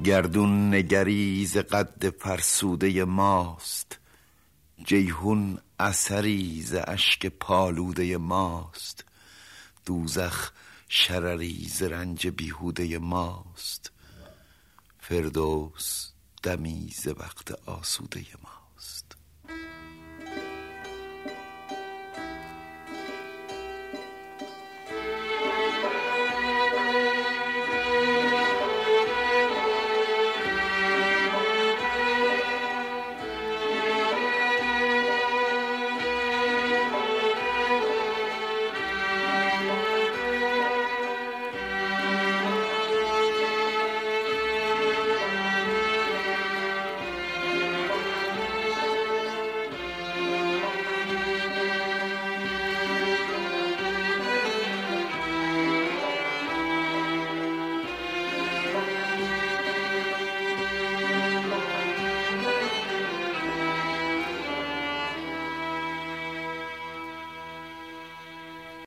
گردون نگری ز قد فرسوده ماست، جیحون اثری ز اشک پالوده ماست. دوزخ شرری ز رنج بیهوده ماست، فردوس دمی ز وقت آسوده ماست.